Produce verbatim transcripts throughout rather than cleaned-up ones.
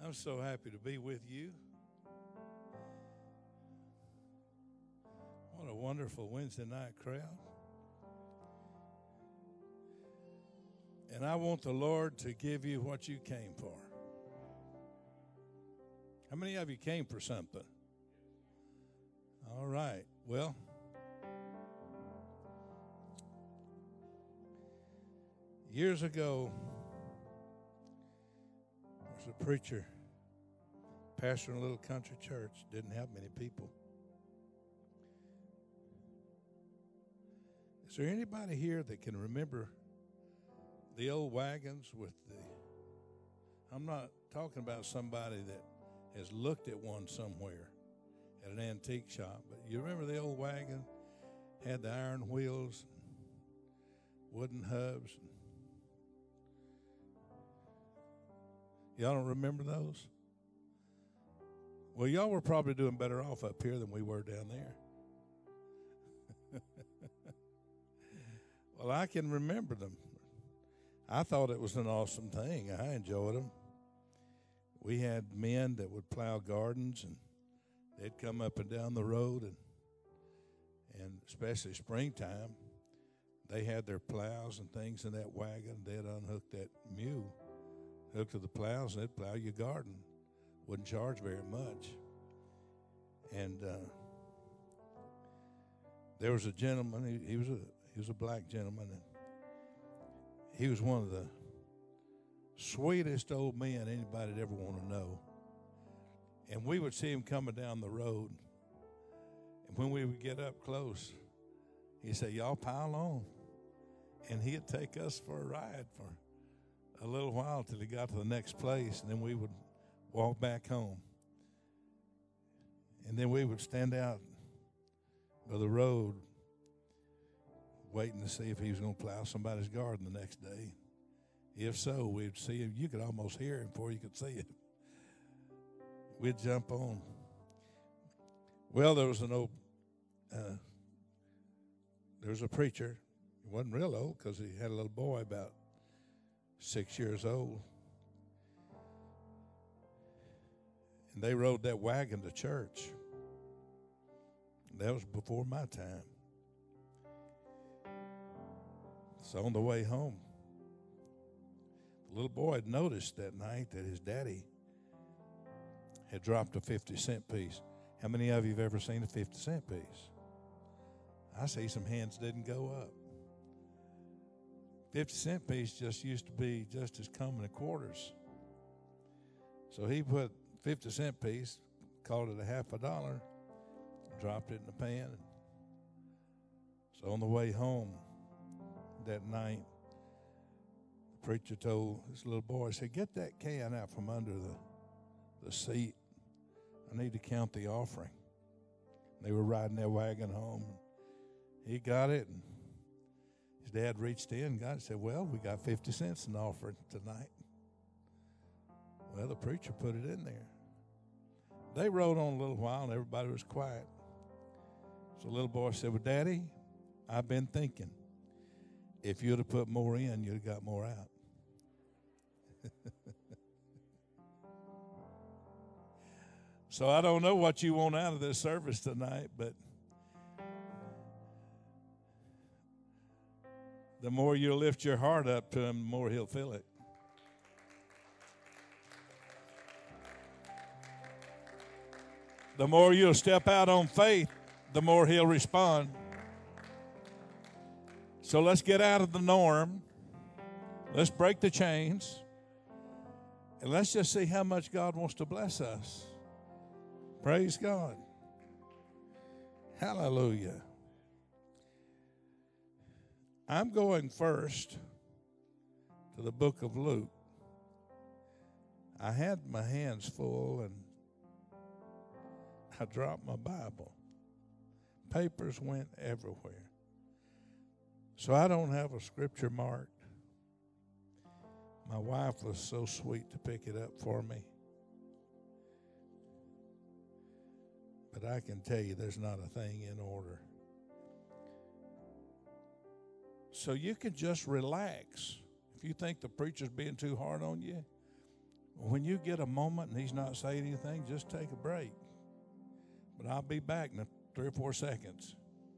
I'm so happy to be with you. What a wonderful Wednesday night crowd. And I want the Lord to give you what you came for. How many of you came for something? All right. Well, years ago, there was a preacher, pastor in a little country church, didn't have many people. Is there anybody here that can remember the old wagons with the, I'm not talking about somebody that has looked at one somewhere at an antique shop, but you remember the old wagon had the iron wheels, wooden hubs. Y'all don't remember those? Well, y'all were probably doing better off up here than we were down there. Well, I can remember them. I thought it was an awesome thing. I enjoyed them. We had men that would plow gardens, and they'd come up and down the road, and and especially springtime, they had their plows and things in that wagon. They'd unhook that mule, hook to the plows, and they'd plow your garden. Wouldn't charge very much. And uh, there was a gentleman. He, he was a he was a black gentleman, and he was one of the sweetest old men anybody'd ever want to know. And we would see him coming down the road. And when we would get up close, he'd say, "Y'all pile on." And he'd take us for a ride for a little while till he got to the next place. And then we would walk back home. And then we would stand out by the road waiting to see if he was going to plow somebody's garden the next day. If so, we'd see him. You could almost hear him before you could see him. We'd jump on. Well, there was an old, uh, there was a preacher. He wasn't real old because he had a little boy about six years old. And they rode that wagon to church. That was before my time. So on the way home, the little boy had noticed that night that his daddy had dropped a fifty cent piece. How many of you have ever seen a fifty cent piece? I see some hands didn't go up. fifty cent piece just used to be just as common as quarters. So he put fifty cent piece, called it a half a dollar, dropped it in the pan. So on the way home that night, the preacher told this little boy, he said, "Get that can out from under the, the seat. I need to count the offering." And they were riding their wagon home. He got it, and his dad reached in and got it and said, "Well, we got fifty cents in the offering tonight." Well, the preacher put it in there. They rode on a little while, and everybody was quiet. So the little boy said, "Well, Daddy, I've been thinking, if you'd have put more in, you'd have got more out." So I don't know what you want out of this service tonight, but the more you lift your heart up to him, the more he'll feel it. The more you'll step out on faith, the more he'll respond. So let's get out of the norm. Let's break the chains. And let's just see how much God wants to bless us. Praise God. Hallelujah. I'm going first to the book of Luke. I had my hands full and I dropped my Bible. Papers went everywhere. So I don't have a scripture marked. My wife was so sweet to pick it up for me. But I can tell you there's not a thing in order. So you can just relax. If you think the preacher's being too hard on you, When you get a moment and he's not saying anything, just take a break. But I'll be back in three or four seconds.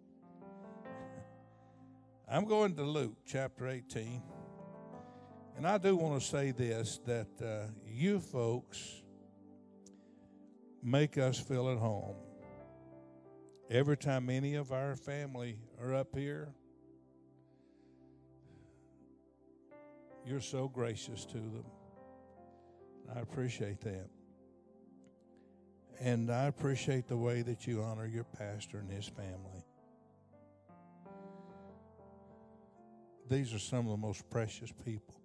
I'm going to Luke chapter eighteen. And I do want to say this, that uh, you folks make us feel at home. Every time any of our family are up here, you're so gracious to them. I appreciate that. And I appreciate the way that you honor your pastor and his family. These are some of the most precious people.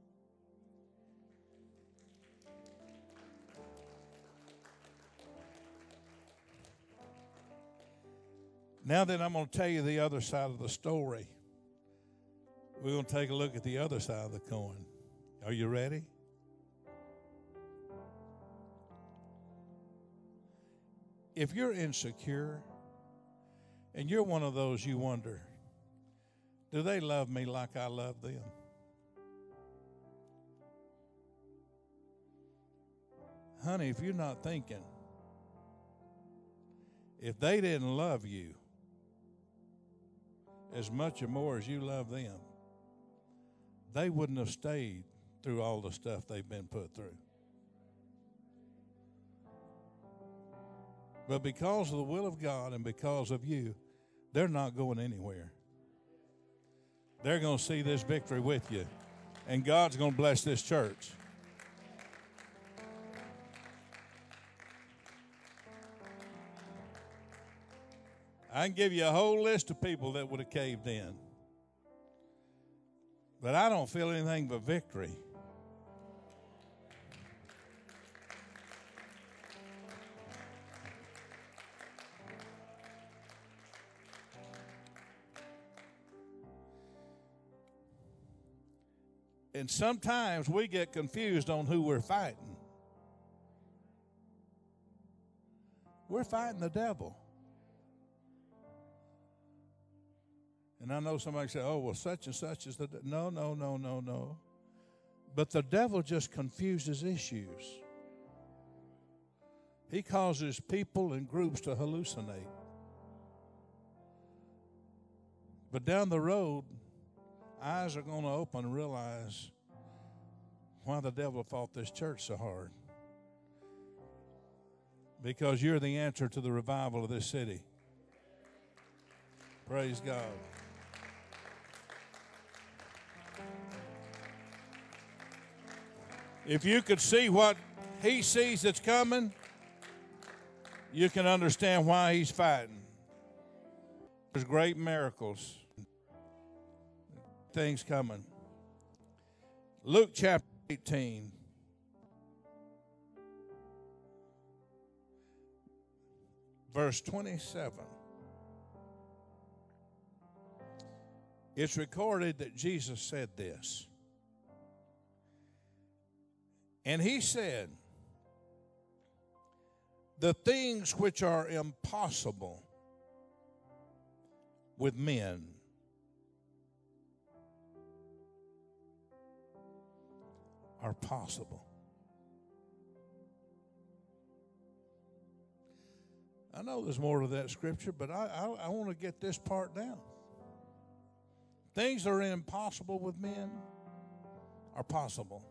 Now then, I'm going to tell you the other side of the story. We're going to take a look at the other side of the coin. Are you ready? If you're insecure and you're one of those you wonder, do they love me like I love them? Honey, if you're not thinking, if they didn't love you as much or more as you love them, they wouldn't have stayed through all the stuff they've been put through. But because of the will of God and because of you, they're not going anywhere. They're going to see this victory with you. And God's going to bless this church. I can give you a whole list of people that would have caved in. But I don't feel anything but victory. And sometimes we get confused on who we're fighting. We're fighting the devil. And I know somebody say, oh, well, such and such is the devil. No, no, no, no, no. But the devil just confuses issues. He causes people and groups to hallucinate. But down the road, eyes are going to open and realize why the devil fought this church so hard. Because you're the answer to the revival of this city. Praise God. If you could see what he sees that's coming, you can understand why he's fighting. There's great miracles, things coming. Luke chapter eighteen. Verse twenty-seven. It's recorded that Jesus said this. And he said, the things which are impossible with men are possible. I know there's more to that scripture, but I, I, I want to get this part down. Things that are impossible with men are possible.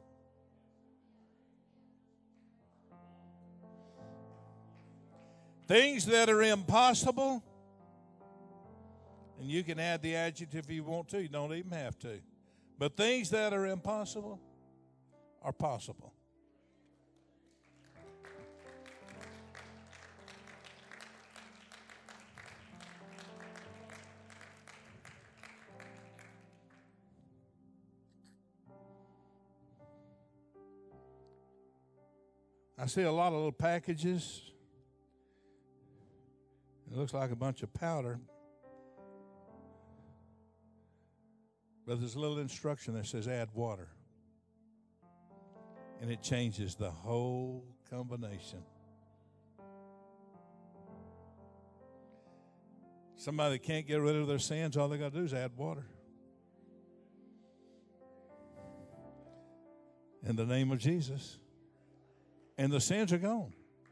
Things that are impossible, and you can add the adjective if you want to, you don't even have to. But things that are impossible are possible. I see a lot of little packages. It looks like a bunch of powder. But there's a little instruction that says add water. And it changes the whole combination. Somebody that can't get rid of their sins, all they got to do is add water. In the name of Jesus. and the sins are gone.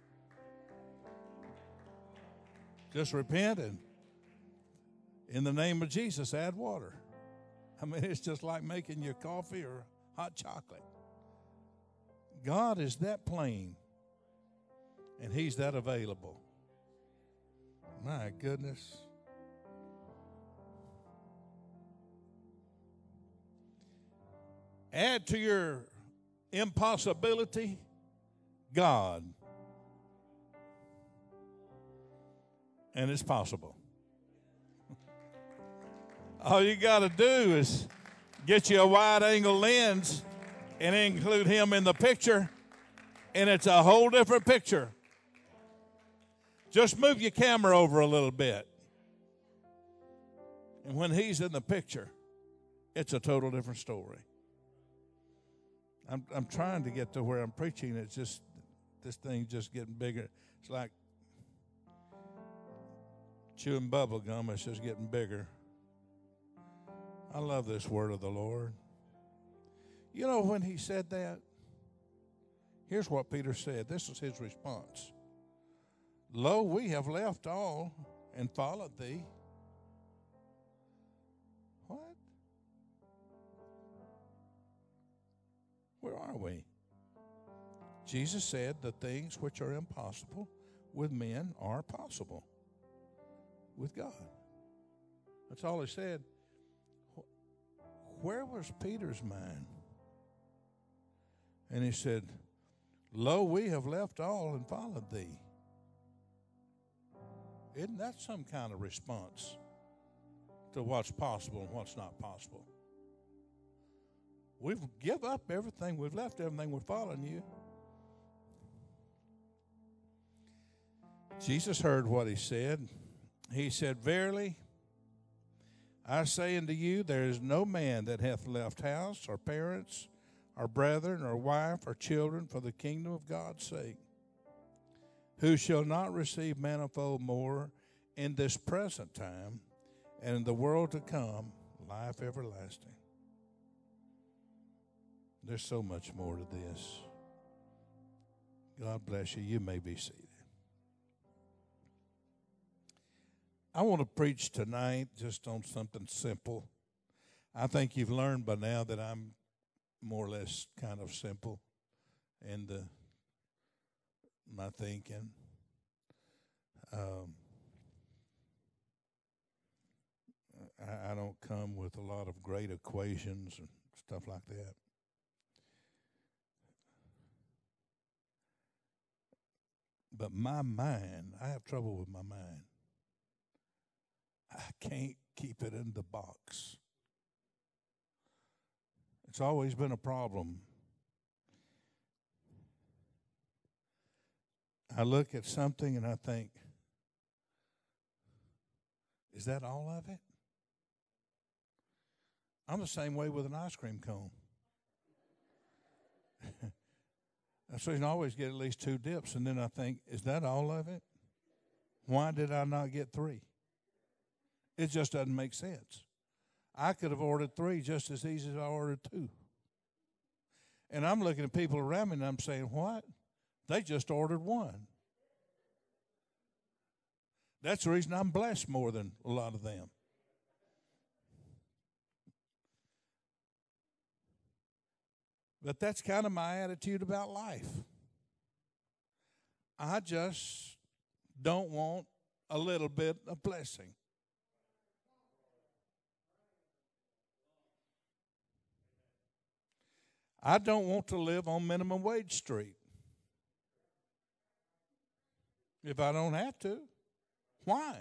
Just repent and in the name of Jesus add water. I mean, it's just like making your coffee or hot chocolate. God is that plain, and He's that available. My goodness. Add to your impossibility, God. And it's possible. All you got to do is get you a wide-angle lens and include Him in the picture, and it's a whole different picture. Just move your camera over a little bit. And when He's in the picture, it's a total different story. I'm I'm trying to get to where I'm preaching. It's just, this thing's just getting bigger. It's like chewing bubble gum. It's just getting bigger. I love this word of the Lord. You know, when He said that, here's what Peter said. This is his response. Lo, we have left all and followed Thee. What? Where are we? Jesus said the things which are impossible with men are possible with God. That's all He said. Where was Peter's mind? And he said, Lo, we have left all and followed Thee. Isn't that some kind of response to what's possible and what's not possible? We've give up everything. We've left everything. We're following You. Jesus heard what He said. He said, Verily, I say unto you, there is no man that hath left house or parents or brethren or wife or children for the kingdom of God's sake, who shall not receive manifold more in this present time and in the world to come, life everlasting. There's so much more to this. God bless you. You may be seated. I want to preach tonight just on something simple. I think you've learned by now that I'm more or less kind of simple in the, my thinking. Um, I, I don't come with a lot of great equations and stuff like that. But my mind, I have trouble with my mind. I can't keep it in the box. It's always been a problem. I look at something and I think, is that all of it? I'm the same way with an ice cream cone. That's the reason I always get at least two dips, and then I think, is that all of it? Why did I not get three? It just doesn't make sense. I could have ordered three just as easy as I ordered two. And I'm looking at people around me and I'm saying, what? They just ordered one. That's the reason I'm blessed more than a lot of them. But that's kind of my attitude about life. I just don't want a little bit of blessing. I don't want to live on minimum wage street. If I don't have to, why?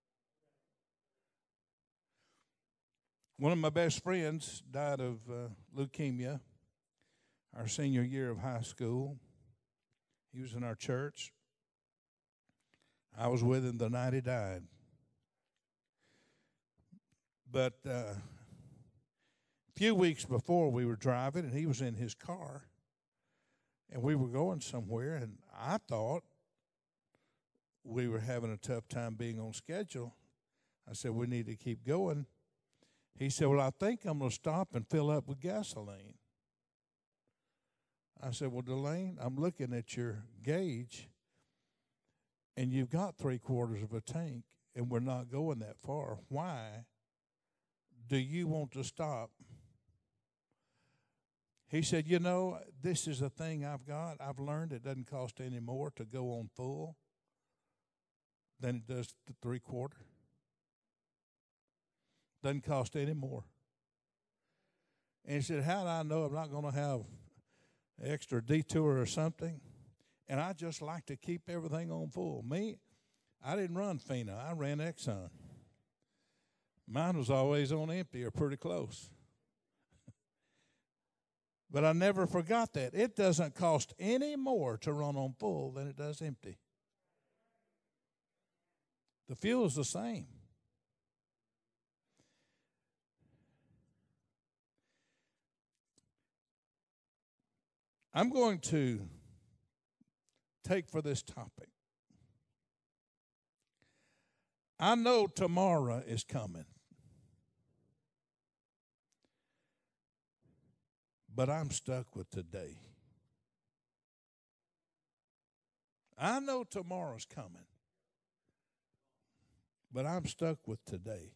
One of my best friends died of uh, leukemia our senior year of high school. He was in our church. I was with him the night he died. But uh, a few weeks before, we were driving, and he was in his car, and we were going somewhere, and I thought we were having a tough time being on schedule. I said, we need to keep going. He said, well, I think I'm going to stop and fill up with gasoline. I said, well, Delane, I'm looking at your gauge, and you've got three quarters of a tank, and we're not going that far. Why do you want to stop? He said, you know, this is a thing I've got. I've learned it doesn't cost any more to go on full than it does the three quarter. Doesn't cost any more. And he said, how do I know I'm not going to have an extra detour or something? And I just like to keep everything on full. Me, I didn't run FINA. I ran Exxon. Mine was always on empty or pretty close. But I never forgot that. It doesn't cost any more to run on full than it does empty. The fuel is the same. I'm going to take for this topic. I know tomorrow is coming. But I'm stuck with today. I know tomorrow's coming. But I'm stuck with today.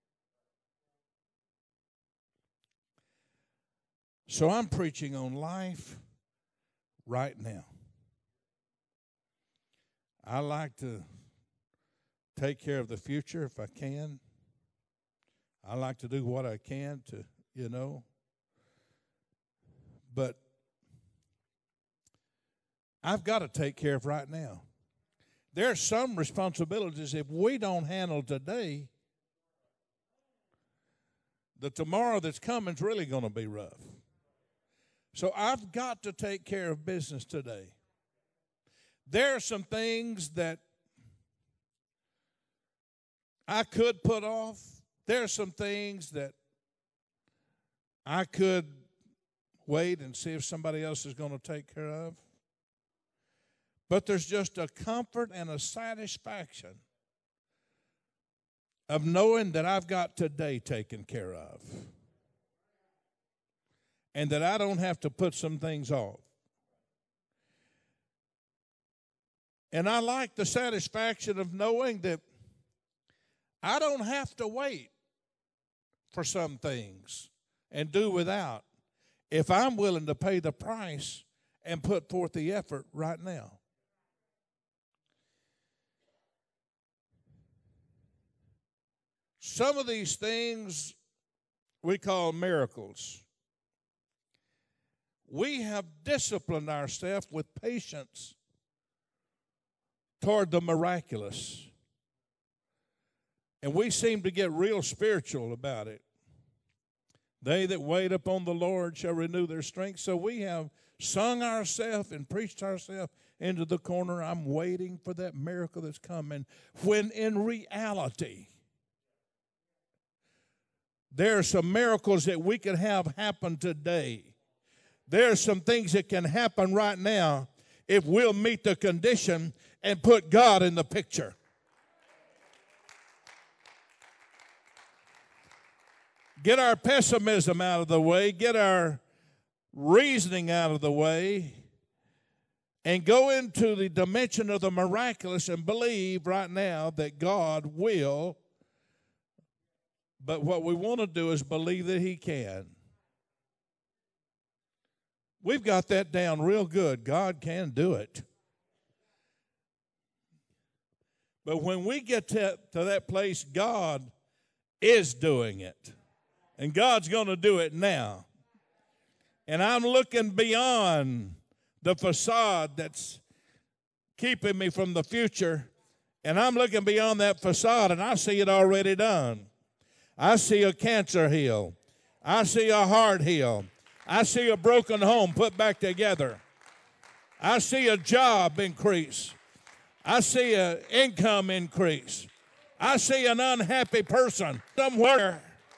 So I'm preaching on life right now. I like to take care of the future if I can. I like to do what I can to, you know. But I've got to take care of right now. There are some responsibilities if we don't handle today, the tomorrow that's coming is really going to be rough. So I've got to take care of business today. There are some things that I could put off. There are some things that I could wait and see if somebody else is going to take care of. But there's just a comfort and a satisfaction of knowing that I've got today taken care of. And that I don't have to put some things off. And I like the satisfaction of knowing that I don't have to wait for some things and do without if I'm willing to pay the price and put forth the effort right now. Some of these things we call miracles. We have disciplined ourselves with patience toward the miraculous. And we seem to get real spiritual about it. They that wait upon the Lord shall renew their strength. So we have sung ourselves and preached ourselves into the corner. I'm waiting for that miracle that's coming. When in reality, there are some miracles that we can have happen today. There are some things that can happen right now if we'll meet the condition and put God in the picture. Get our pessimism out of the way, get our reasoning out of the way, and go into the dimension of the miraculous and believe right now that God will. But what we want to do is believe that He can. We've got that down real good. God can do it. But when we get to, to that place, God is doing it. And God's going to do it now. And I'm looking beyond the facade that's keeping me from the future. And I'm looking beyond that facade, and I see it already done. I see a cancer heal. I see a heart heal. I see a broken home put back together. I see a job increase. I see an income increase. I see an unhappy person somewhere.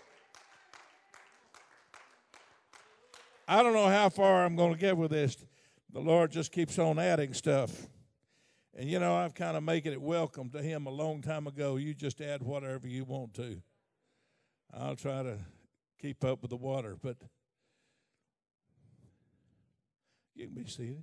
I don't know how far I'm going to get with this. The Lord just keeps on adding stuff. And, you know, I've kind of making it welcome to Him a long time ago. You just add whatever you want to. I'll try to keep up with the water. But You can be seated.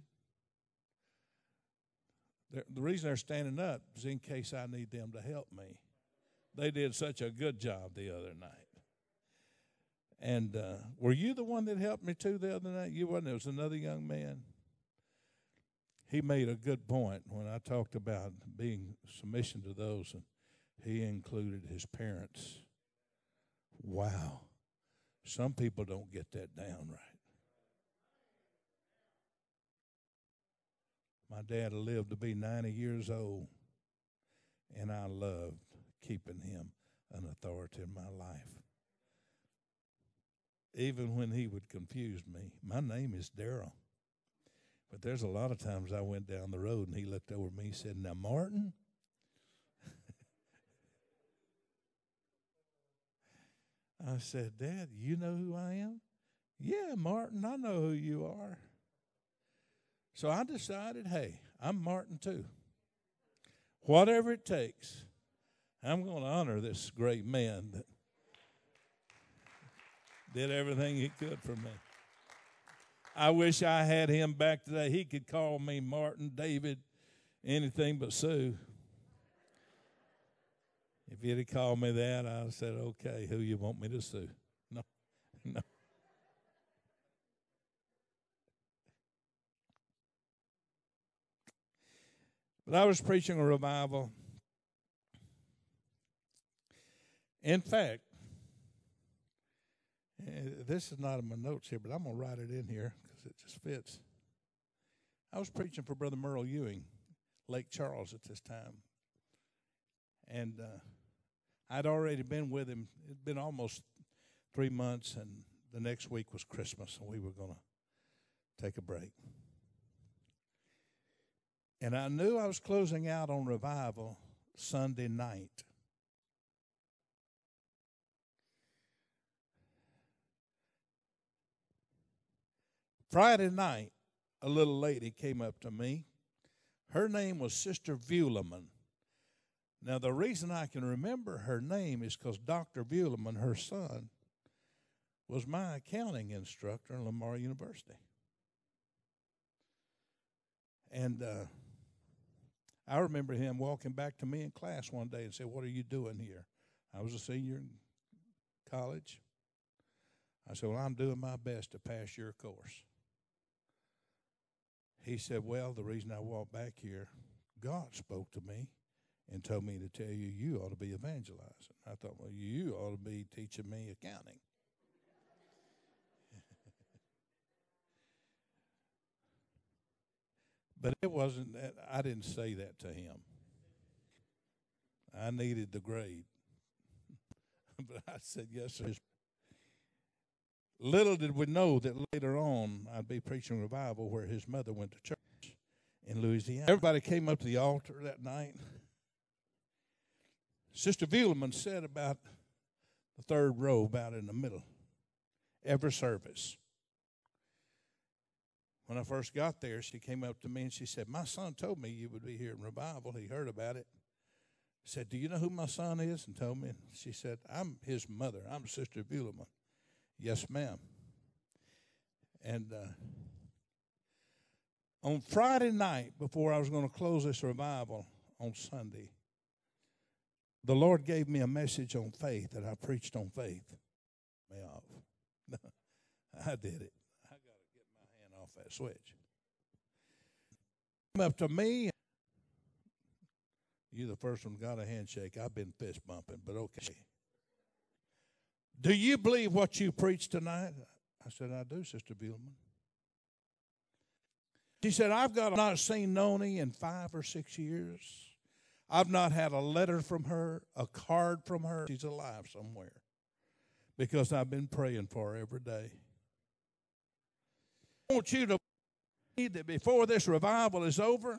They're, the reason they're standing up is in case I need them to help me. They did such a good job the other night. And uh, were you the one that helped me too the other night? You wasn't. It was another young man. He made a good point when I talked about being submission to those, and he included his parents. Wow. Some people don't get that down right. My dad lived to be ninety years old, and I loved keeping him an authority in my life. Even when he would confuse me. My name is Darrell. But there's a lot of times I went down the road, and he looked over at me and said, "Now, Martin?" I said, "Dad, you know who I am?" "Yeah, Martin, I know who you are." So I decided, hey, I'm Martin too. Whatever it takes, I'm going to honor this great man that did everything he could for me. I wish I had him back today. He could call me Martin, David, anything but Sue. If he'd have called me that, I'd have said, okay, who you want me to sue? No, no. But I was preaching a revival. In fact, this is not in my notes here, but I'm going to write it in here because it just fits. I was preaching for Brother Merle Ewing, Lake Charles at this time. And uh, I'd already been with him. It'd been almost three months, and the next week was Christmas, and we were going to take a break. And I knew I was closing out on revival Sunday night. Friday night, a little lady came up to me. Her name was Sister Vuleman. Now, the reason I can remember her name is because Doctor Vuleman, her son, was my accounting instructor in Lamar University. And uh, I remember him walking back to me in class one day and said, "What are you doing here?" I was a senior in college. I said, "Well, I'm doing my best to pass your course." He said, "Well, the reason I walked back here, God spoke to me and told me to tell you you ought to be evangelizing." I thought, well, you ought to be teaching me accounting. But it wasn't that, I didn't say that to him. I needed the grade. But I said, "Yes, sir." Little did we know that later on I'd be preaching revival where his mother went to church in Louisiana. Everybody came up to the altar that night. Sister Vuleman sat about the third row, about in the middle, every service. When I first got there, she came up to me and she said, "My son told me you would be here in revival. He heard about it." I said, "Do you know who my son is?" And told me. And she said, "I'm his mother. I'm Sister Vuleman." "Yes, ma'am." And uh, on Friday night, before I was going to close this revival on Sunday, the Lord gave me a message on faith that I preached on faith. Me off. I did it. I got to get my hand off that switch. Come up to me. You the first one got a handshake. I've been fist bumping, but okay. "Do you believe what you preached tonight?" I said, "I do, Sister Vuleman." She said, "I've got not seen Noni in five or six years. I've not had a letter from her, a card from her. She's alive somewhere because I've been praying for her every day. I want you to believe that before this revival is over,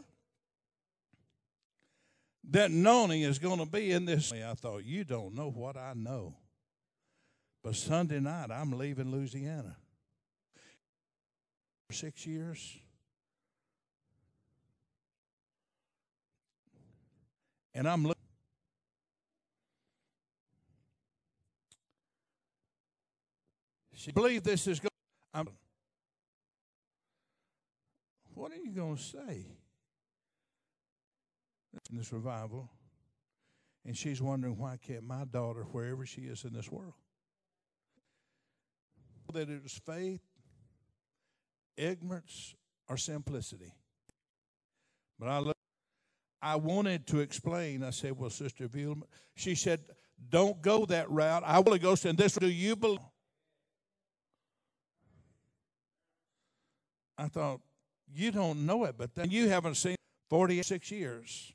that Noni is going to be in this." I thought, you don't know what I know. But Sunday night, I'm leaving Louisiana. Six years. And I'm looking. She believe this is going. I'm, what are you going to say in this revival? And she's wondering, why can't my daughter, wherever she is in this world, that it was faith, ignorance, or simplicity. But I look, I wanted to explain. I said, well, Sister Vilma, she said, don't go that route. I want to go saying, this, do you believe? I thought, you don't know it, but then you haven't seen forty-six years.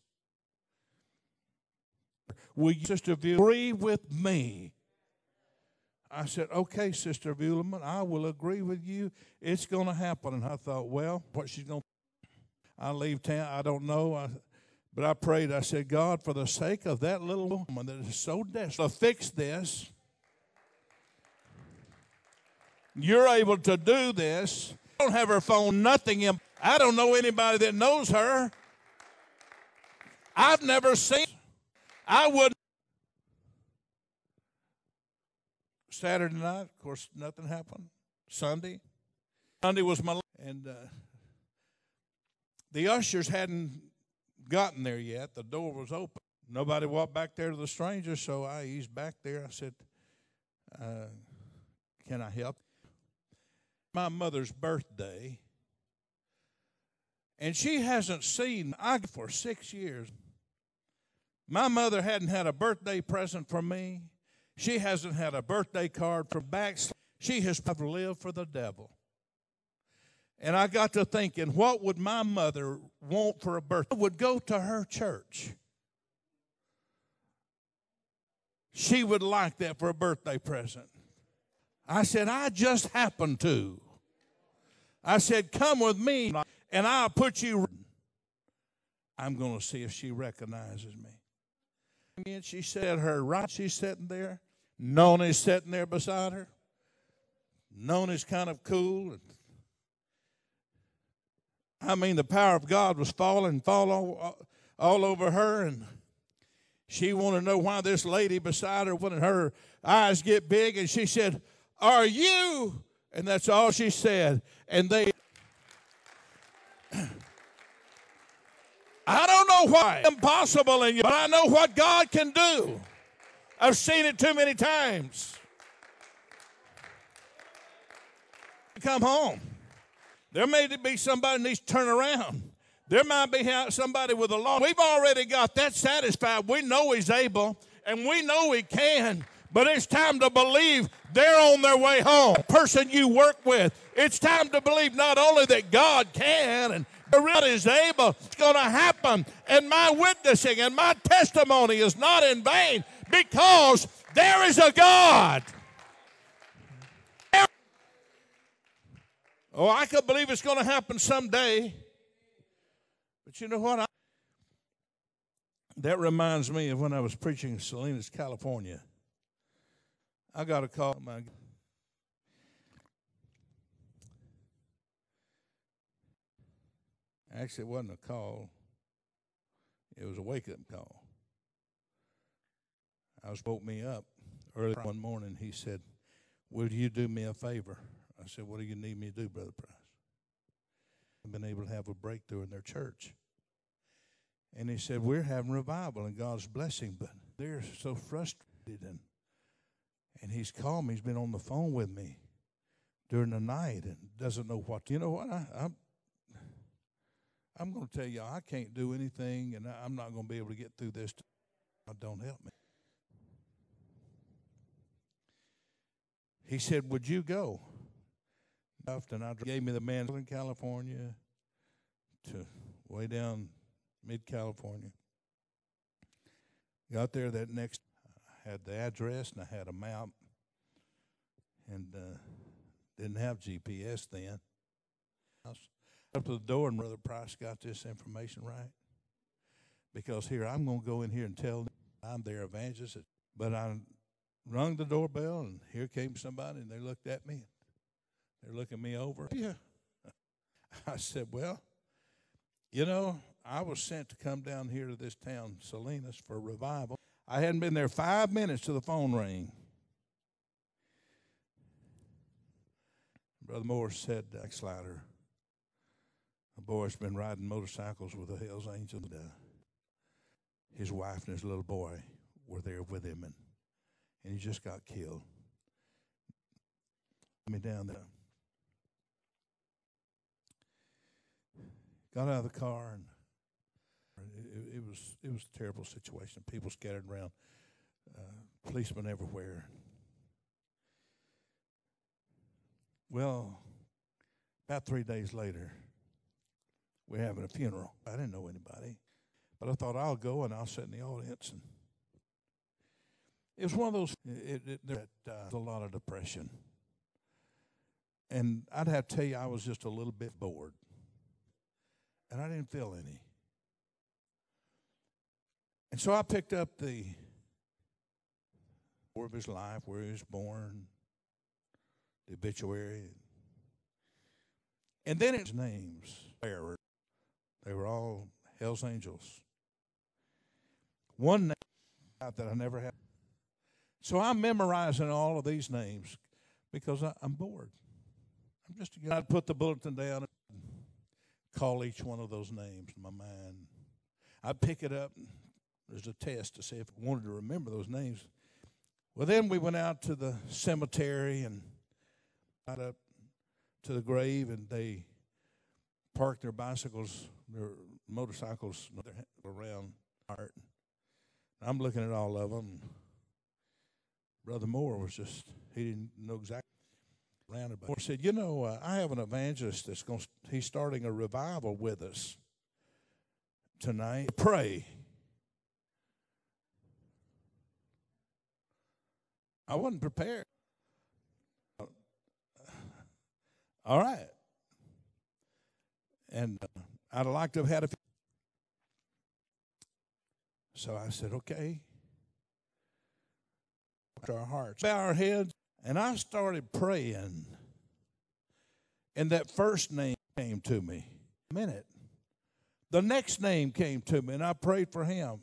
Will you, Sister Vilma, agree with me? I said, okay, Sister Vilma, I will agree with you. It's going to happen. And I thought, well, what she's going to, I leave town, I don't know. I, but I prayed, I said, God, for the sake of that little woman that is so desperate to fix this, you're able to do this. I don't have her phone, nothing. In, I don't know anybody that knows her. I've never seen, I wouldn't. Saturday night, of course, nothing happened. Sunday. Sunday was my, and uh, the ushers hadn't gotten there yet. The door was open. Nobody walked back there to the stranger, so I eased back there. I said, uh, can I help? My mother's birthday, and she hasn't seen I for six years. My mother hadn't had a birthday present for me. She hasn't had a birthday card from back. She has lived for the devil. And I got to thinking, what would my mother want for a birthday? I would go to her church. She would like that for a birthday present. I said, I just happened to. I said, come with me, and I'll put you. I'm going to see if she recognizes me. And she said, her right, she's sitting there. Noni's sitting there beside her. Noni's kind of cool. I mean, the power of God was falling, fall all, all over her, and she wanted to know why this lady beside her, when her eyes get big, and she said, are you? And that's all she said. And they, I don't know why it's impossible in you, but I know what God can do. I've seen it too many times. Come home. There may be somebody needs to turn around. There might be somebody with a law. We've already got that satisfied. We know he's able, and we know he can. But it's time to believe they're on their way home. The person you work with, it's time to believe not only that God can and God is able, it's going to happen. And my witnessing and my testimony is not in vain because there is a God. Oh, I could believe it's going to happen someday. But you know what? I, that reminds me of when I was preaching in Salinas, California. I got a call. My, actually, it wasn't a call. It was a wake-up call. I was woke me up early one morning. He said, will you do me a favor? I said, what do you need me to do, Brother Price? I've been able to have a breakthrough in their church. And he said, we're having revival and God's blessing, but they're so frustrated. And, and he's called me. He's been on the phone with me during the night and doesn't know what. You know what? I, I'm, I'm going to tell you, I can't do anything, and I'm not going to be able to get through this. Don't help me. He said, would you go? And I gave me the man in California to way down mid-California. Got there that next, I had the address and I had a map and uh, didn't have G P S then. I was up to the door and Brother Price got this information right. Because here, I'm going to go in here and tell them I'm their evangelist. But I rung the doorbell and here came somebody and they looked at me. They're looking me over. Yeah. I said, well, you know, I was sent to come down here to this town, Salinas, for revival. I hadn't been there five minutes till the phone rang. Brother Moore said, backslider, A boy's been riding motorcycles with the Hells Angels. And, uh, his wife and his little boy were there with him, and, and he just got killed. Me down there. Got out of the car, and it, it was it was a terrible situation. People scattered around, uh, policemen everywhere. Well, about three days later, we're having a funeral. I didn't know anybody, but I thought I'll go and I'll sit in the audience. And it was one of those. It, it, it uh, a lot of depression, and I'd have to tell you, I was just a little bit bored, and I didn't feel any. And so I picked up the story of his life, where he was born, the obituary, and then his names. They were all Hells Angels. One name that I never had. So I'm memorizing all of these names because I, I'm bored. I'm just I'd put the bulletin down and call each one of those names in my mind. I'd pick it up. There's a test to see if I wanted to remember those names. Well, then we went out to the cemetery and got up to the grave, and they parked their bicycles, their motorcycles around Art. I'm looking at all of them. Brother Moore was just, he didn't know exactly around about. Moore said, you know, uh, I have an evangelist that's going. He's starting a revival with us tonight. Pray. I wasn't prepared. All right. And uh, I'd like to have had a. So I said, okay. Our hearts, bow our heads, and I started praying. And that first name came to me. A minute. The next name came to me, and I prayed for him.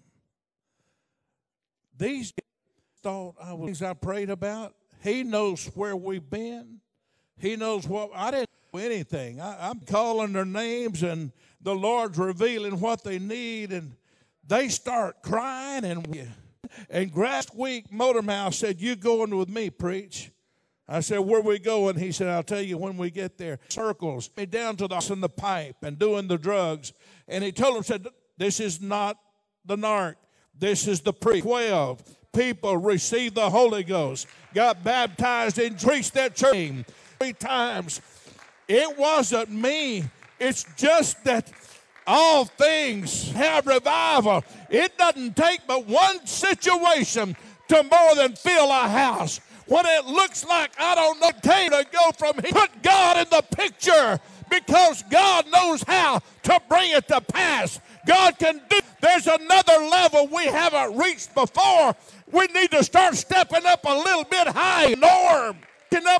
These thought I was things I prayed about. He knows where we've been. He knows what I didn't know anything. I, I'm calling their names, and the Lord's revealing what they need, and they start crying. And we, and last week, Motormouth said, "You going with me, preach?" I said, "Where we going?" He said, "I'll tell you when we get there." Circles me down to the in the pipe and doing the drugs, and he told them, said, "This is not the narc. This is the pre twelve." People received the Holy Ghost, got baptized, and preached that church three times. It wasn't me. It's just that all things have revival. It doesn't take but one situation to more than fill a house. When it looks like, I don't know, to go from here, put God in the picture, because God knows how to bring it to pass. God can do. There's another level we haven't reached before. We need to start stepping up a little bit high. Norm. Up.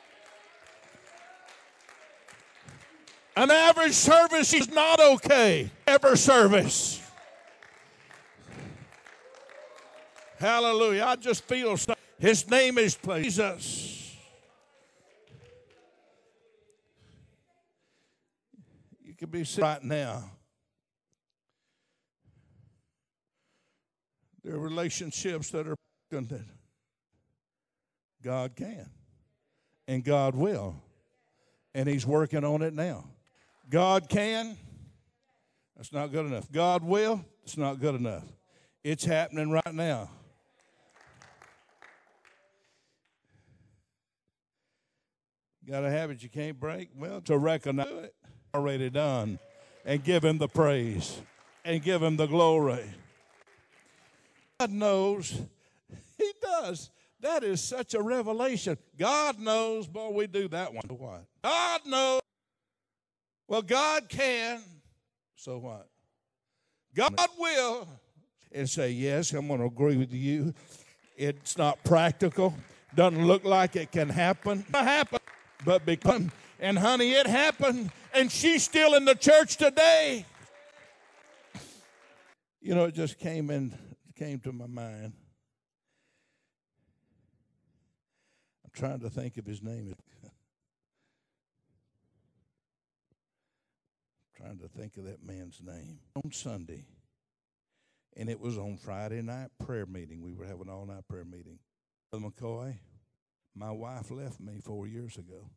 An average service is not okay. Ever service. Hallelujah. I just feel so. His name is Jesus. You can be sitting right now. There are relationships that are that God can and God will, and he's working on it now. God can, that's not good enough. God will, it's not good enough. It's happening right now. Got a habit you can't break? Well, to recognize it, already done, and give him the praise and give him the glory. God knows. He does. That is such a revelation. God knows. Boy, we do that one. So what? God knows. Well, God can. So what? God will. And say, yes, I'm going to agree with you. It's not practical. Doesn't look like it can happen. It happen. But because, and honey, it happened. And she's still in the church today. You know, it just came in. Came to my mind. I'm trying to think of his name. I'm Trying to think of that man's name. On Sunday, and it was on Friday night prayer meeting. We were having an all-night prayer meeting. Brother McCoy, my wife left me four years ago.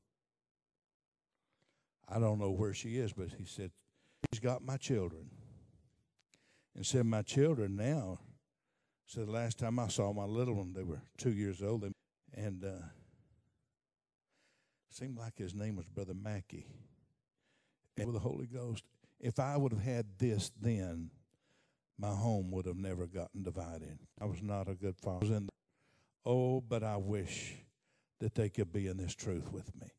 I don't know where she is, but he said, she's got my children. And said, my children now, said the last time I saw my little one, they were two years old. And uh, seemed like his name was Brother Mackey. And with the Holy Ghost, if I would have had this then, my home would have never gotten divided. I was not a good father. I was in the, oh, but I wish that they could be in this truth with me.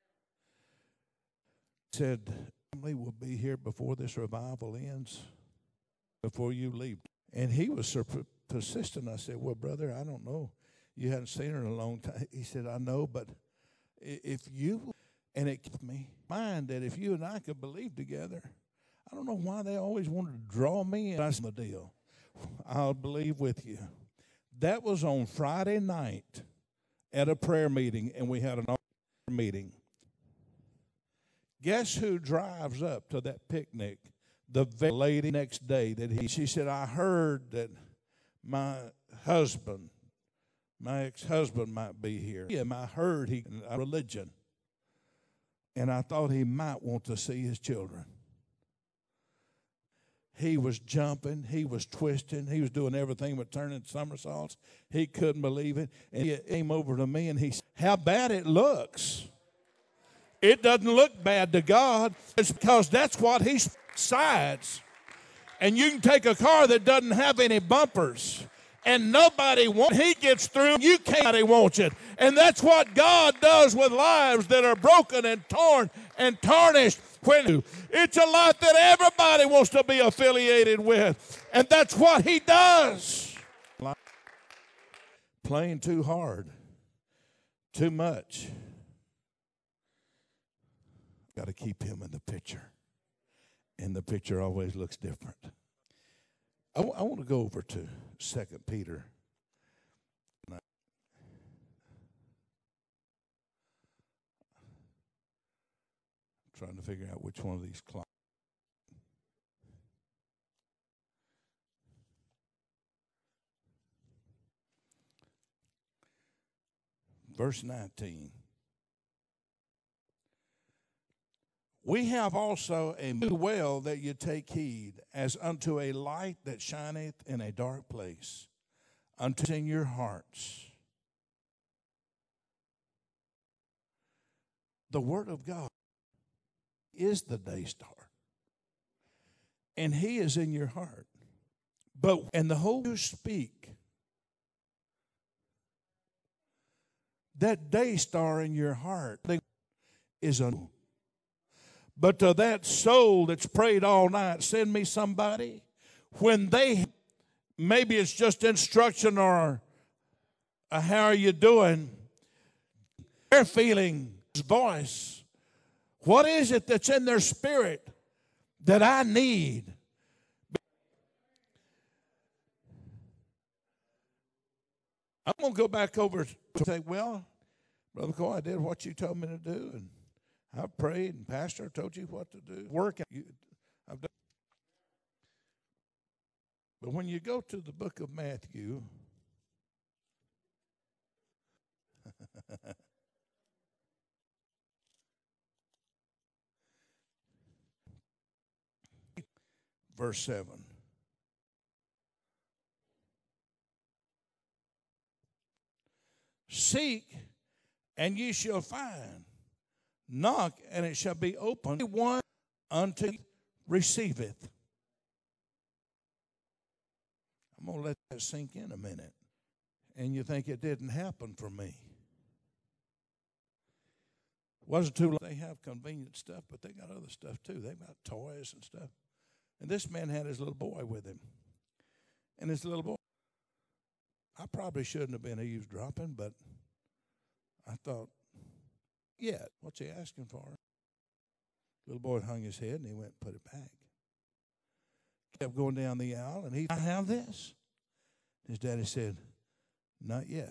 He said, family will be here before this revival ends, before you leave. And he was so persistent. I said, well, brother, I don't know. You hadn't seen her in a long time. He said, I know, but if you, and it kept me in mind that if you and I could believe together, I don't know why they always wanted to draw me in. That's the deal. I'll believe with you. That was on Friday night at a prayer meeting, and we had an meeting. Guess who drives up to that picnic? The lady next day that he, she said, I heard that my husband, my ex-husband might be here. Yeah, I heard he religion. And I thought he might want to see his children. He was jumping, he was twisting, he was doing everything but turning somersaults. He couldn't believe it. And he came over to me and he said, how bad it looks. It doesn't look bad to God. It's because that's what he decides. And you can take a car that doesn't have any bumpers, and nobody wants it. He gets through, you can't, nobody wants it. And that's what God does with lives that are broken and torn and tarnished. When it's a life that everybody wants to be affiliated with. And that's what he does. Playing too hard. Too much. Got to keep him in the picture. And the picture always looks different. I, w- I want to go over to Second Peter. Trying to figure out which one of these clocks. Verse nineteen. We have also a well that you take heed, as unto a light that shineth in a dark place, unto in your hearts. The Word of God is the day star, and he is in your heart. But and the whole you speak, that day star in your heart is a. But to that soul that's prayed all night, send me somebody. When they, maybe it's just instruction or a, how are you doing? They're feeling his voice. What is it that's in their spirit that I need? I'm going to go back over to say, well, Brother Cole, I did what you told me to do, and I've prayed, and Pastor told you what to do. Work. I've done. But when you go to the book of Matthew, verse seven. Seek, and ye shall find. Knock, and it shall be opened. One unto receiveth. I'm going to let that sink in a minute. And you think it didn't happen for me. Wasn't too long. They have convenient stuff, but they got other stuff too. They got toys and stuff. And this man had his little boy with him. And his little boy, I probably shouldn't have been eavesdropping, but I thought, yeah, what's he asking for? Little boy hung his head and he went and put it back. Kept going down the aisle and he, I have this. His daddy said, not yet.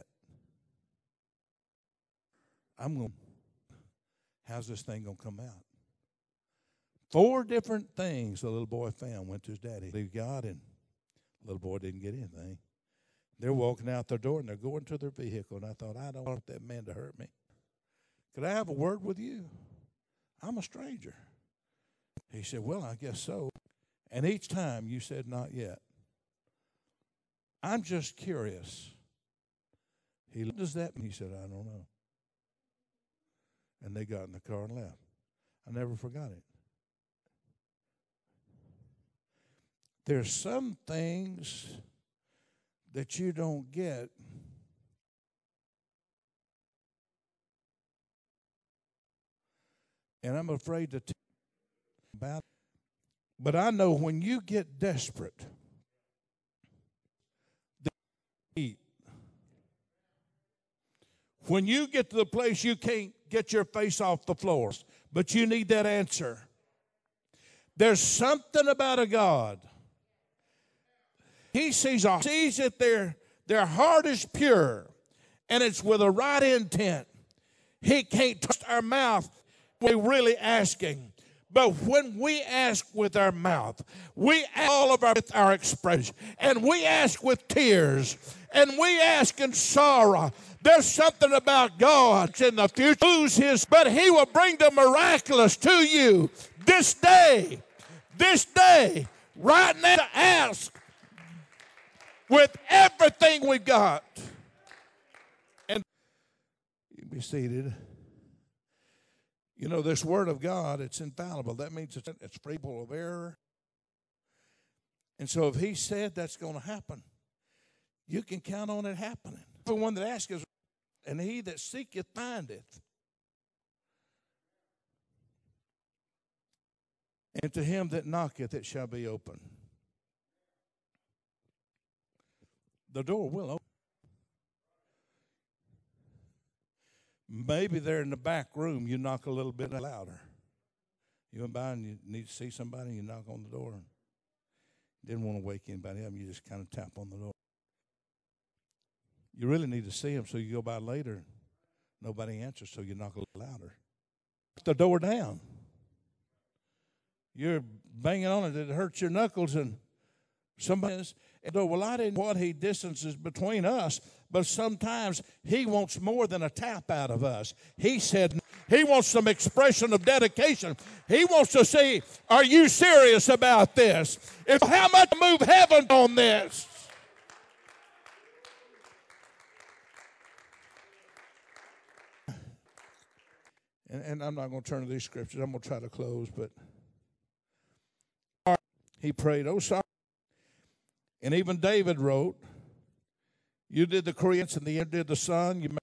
I'm going, how's this thing going to come out? Four different things the little boy found went to his daddy. He God, and the little boy didn't get anything. They're walking out their door, and they're going to their vehicle. And I thought, I don't want that man to hurt me. Could I have a word with you? I'm a stranger. He said, well, I guess so. And each time you said, not yet. I'm just curious. He what does that mean? He said, I don't know. And they got in the car and left. I never forgot it. There's some things that you don't get and I'm afraid to tell you about it. But I know when you get desperate, eat. When you get to the place you can't get your face off the floor, but you need that answer. There's something about a God. He sees, sees that their, their heart is pure and it's with a right intent. He can't trust our mouth. We're really asking. But when we ask with our mouth, we ask all of our, our expression, and we ask with tears, and we ask in sorrow. There's something about God in the future. Lose his, but he will bring the miraculous to you this day, this day, right now, to ask with everything we've got. And you be seated. You know, this word of God, it's infallible. That means it's, it's free of error. And so if he said that's going to happen, you can count on it happening. The one that asks is, and he that seeketh findeth. And to him that knocketh it shall be open. The door will open. Maybe they're in the back room, you knock a little bit louder. You went by and you need to see somebody, you knock on the door. And didn't want to wake anybody up, you just kind of tap on the door. You really need to see them, so you go by later. Nobody answers, so you knock a little louder. Put the door down. You're banging on it, it hurts your knuckles, and somebody is, well, I didn't know what he distances between us, but sometimes he wants more than a tap out of us. He said he wants some expression of dedication. He wants to see, are you serious about this? If how much move heaven on this? And, and I'm not going to turn to these scriptures. I'm going to try to close, but he prayed, oh, sorry. And even David wrote, you did the creation, and the end did the sun. You made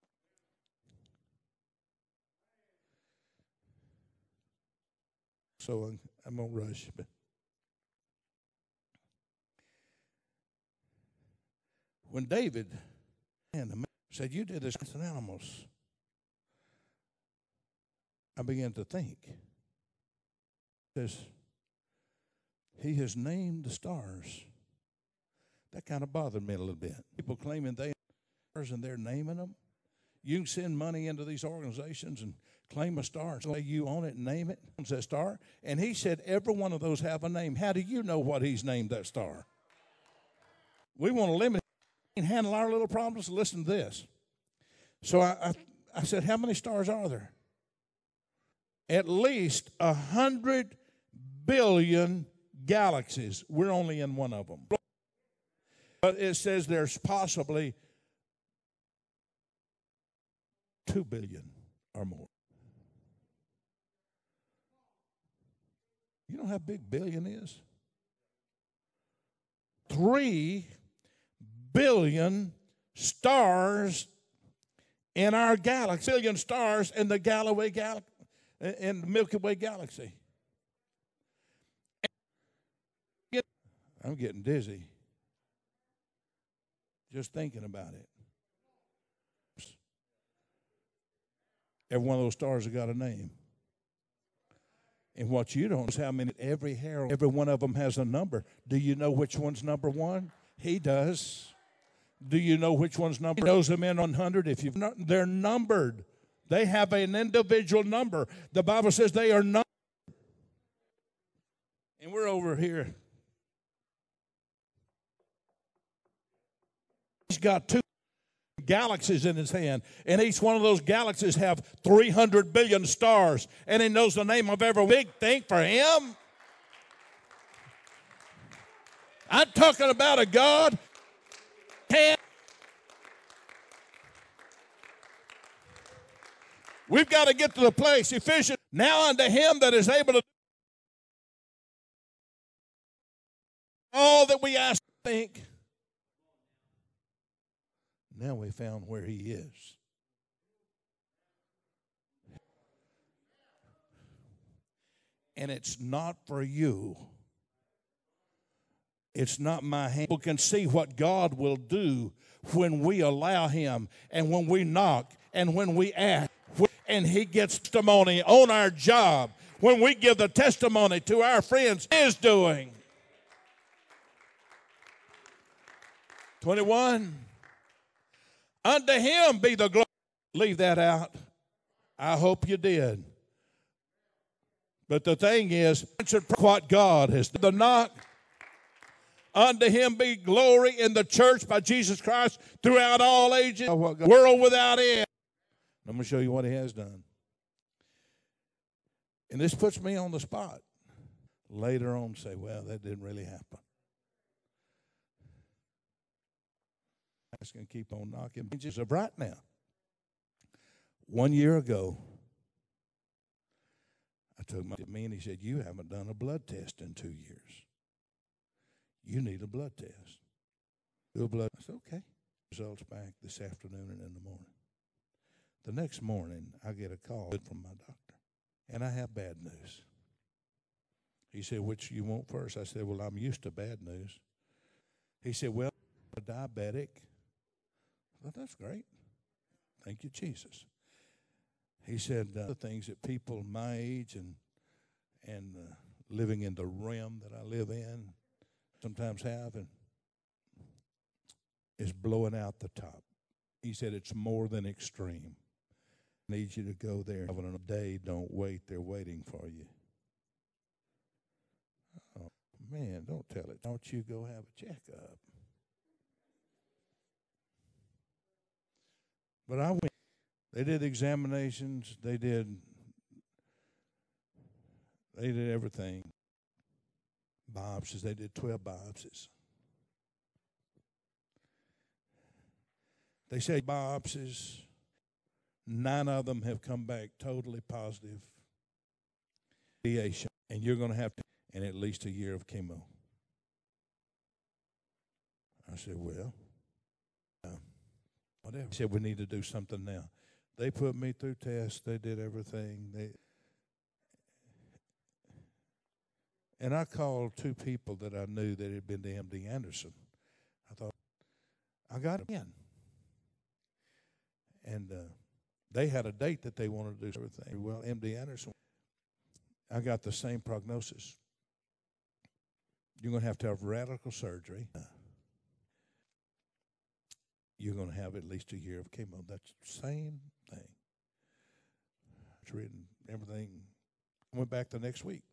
so I'm, I'm going to rush. But when David said, you did this with animals, I began to think. Says, he has named the stars. That kind of bothered me a little bit. People claiming they are and they're naming them. You can send money into these organizations and claim a star and say you own it and name it. Owns that star. And he said every one of those have a name. How do you know what he's named that star? We want to limit it and handle our little problems. Listen to this. So I, I, I said, how many stars are there? At least a hundred billion galaxies. We're only in one of them. But it says there's possibly two billion or more. You know how big billion is? Three billion stars in our galaxy. Billion stars in the Galilee gal- in the Milky Way galaxy. I'm getting dizzy just thinking about it. Every one of those stars have got a name. And what you don't know is how many, every hair, every one of them has a number. Do you know which one's number one? He does. Do you know which one's number? He knows them in one hundred. If you've not, they're numbered. They have an individual number. The Bible says they are numbered. And we're over here. He's got two galaxies in his hand, and each one of those galaxies have three hundred billion stars, and he knows the name of every big thing for him. I'm talking about a God can. We've got to get to the place, Ephesians, now unto him that is able to do all that we ask and think. Now we found where he is. And it's not for you. It's not my hand. People can see what God will do when we allow him, and when we knock, and when we ask, and he gets testimony on our job, when we give the testimony to our friends is doing. twenty-one. Unto him be the glory. Leave that out. I hope you did. But the thing is, what God has done. The knock. Unto him be glory in the church by Jesus Christ throughout all ages, world without end. I'm going to show you what he has done. And this puts me on the spot. Later on, say, well, that didn't really happen. I'm just going to keep on knocking. Just of right now. One year ago, I took my to me and he said, you haven't done a blood test in two years. You need a blood test. Do a blood. I said, okay. Results back this afternoon and in the morning. The next morning, I get a call from my doctor, and I have bad news. He said, which you want first? I said, well, I'm used to bad news. He said, well, I'm a diabetic. Well, that's great. Thank you, Jesus. He said, uh, the things that people my age and, and uh, living in the realm that I live in sometimes have, and is blowing out the top. He said, it's more than extreme. I need you to go there. Having a day, don't wait. They're waiting for you. Oh, man, don't tell it. Don't you go have a checkup. But I went. They did examinations. They did. They did everything. Biopsies. They did twelve biopsies. They say biopsies. Nine of them have come back totally positive. And you're going to have to, and at least a year of chemo. I said, well, uh, whatever. He said, we need to do something now. They put me through tests. They did everything. They, and I called two people that I knew that had been to M D Anderson. I thought, I got them in. And uh, they had a date that they wanted to do everything. Well, M D Anderson, I got the same prognosis. You're going to have to have radical surgery. You're going to have at least a year of chemo. That's the same thing. It's written, everything. I went back the next week.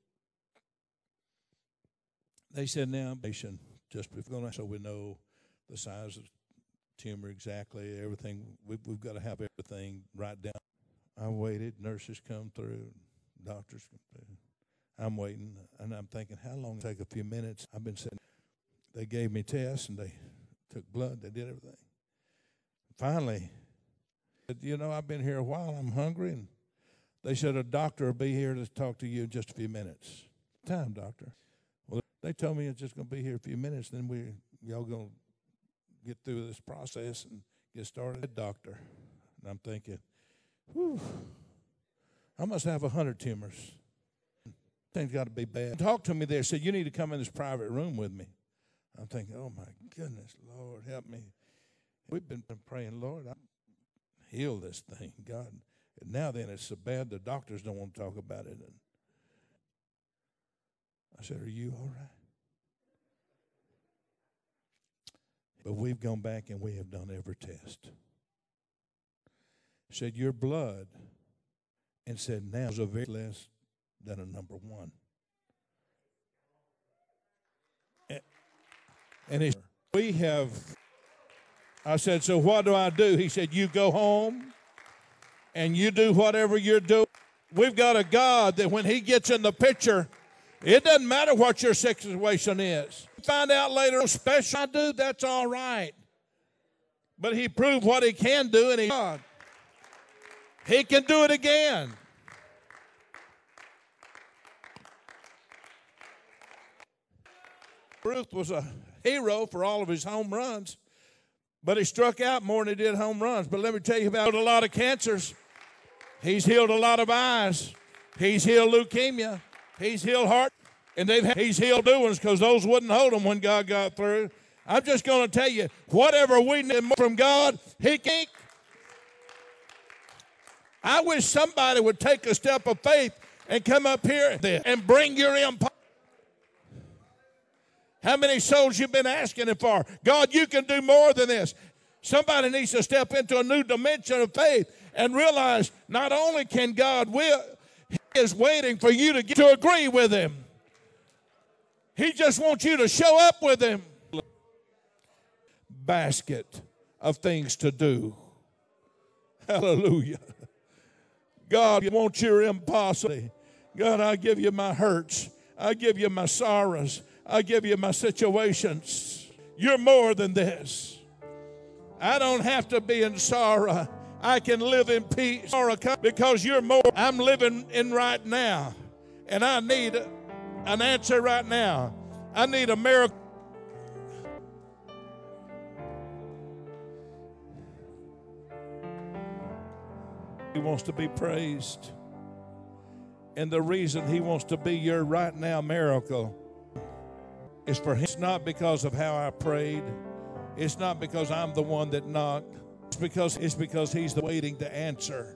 They said, now, patient, just we're going to, so we know the size of tumor exactly, everything. We've, we've got to have everything right down. I waited. Nurses come through. Doctors come through. I'm waiting, and I'm thinking, how long? It'll take a few minutes. I've been sitting. They gave me tests, and they took blood. They did everything. Finally, said, you know, I've been here a while. I'm hungry, and they said a doctor will be here to talk to you in just a few minutes. Time, doctor. Well, they told me it's just going to be here a few minutes. Then we y'all going to get through this process and get started. Doctor, and I'm thinking, whew, I must have a hundred tumors. Things got to be bad. Talk to me there. Said, you need to come in this private room with me. I'm thinking, oh my goodness, Lord, help me. We've been praying, Lord, I heal this thing, God. And now then, it's so bad the doctors don't want to talk about it. And I said, are you all right? But we've gone back and we have done every test. Said your blood, and said now is a very less than a number one. And he, we have, I said, so what do I do? He said, you go home and you do whatever you're doing. We've got a God that when he gets in the picture, it doesn't matter what your situation is. Find out later, special I do, that's all right. But he proved what he can do, and he, God, he can do it again. Ruth was a hero for all of his home runs, but he struck out more than he did home runs. But let me tell you about a lot of cancers. He's healed a lot of eyes. He's healed leukemia. He's healed heart. And they've had, he's healed new ones because those wouldn't hold them when God got through. I'm just going to tell you, whatever we need from God, he can. I wish somebody would take a step of faith and come up here and bring your empire. How many souls you've been asking him for? God, you can do more than this. Somebody needs to step into a new dimension of faith and realize not only can God will, he is waiting for you to get to agree with him. He just wants you to show up with him. Basket of things to do. Hallelujah. God, you want your impossible. God, I give you my hurts. I give you my sorrows. I give you my situations. You're more than this. I don't have to be in sorrow. I can live in peace because you're more. I'm living in right now, and I need an answer right now. I need a miracle. He wants to be praised. And the reason he wants to be your right now miracle is for him. It's not because of how I prayed. It's not because I'm the one that knocked. It's because, it's because he's the waiting to answer.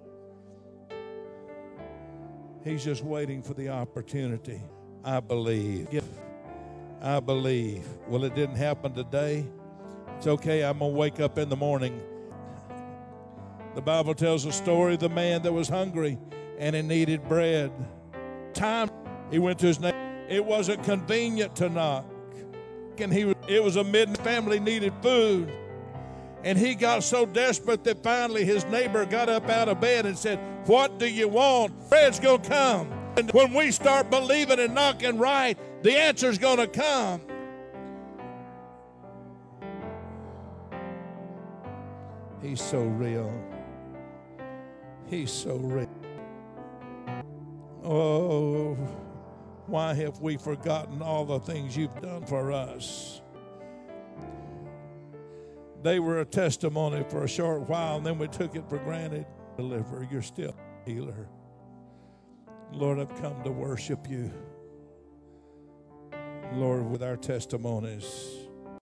He's just waiting for the opportunity. I believe. I believe. Well, it didn't happen today. It's okay. I'm going to wake up in the morning. The Bible tells a story of the man that was hungry and he needed bread. Time he went to his neighbor. It wasn't convenient to knock. And he it was a mid family needed food. And he got so desperate that finally his neighbor got up out of bed and said, "What do you want? Bread's going to come." And when we start believing and knocking right, the answer's going to come. He's so real. He's so real. Oh, why have we forgotten all the things you've done for us? They were a testimony for a short while, and then we took it for granted. Deliverer, you're still a healer. Lord, I've come to worship you. Lord, with our testimonies.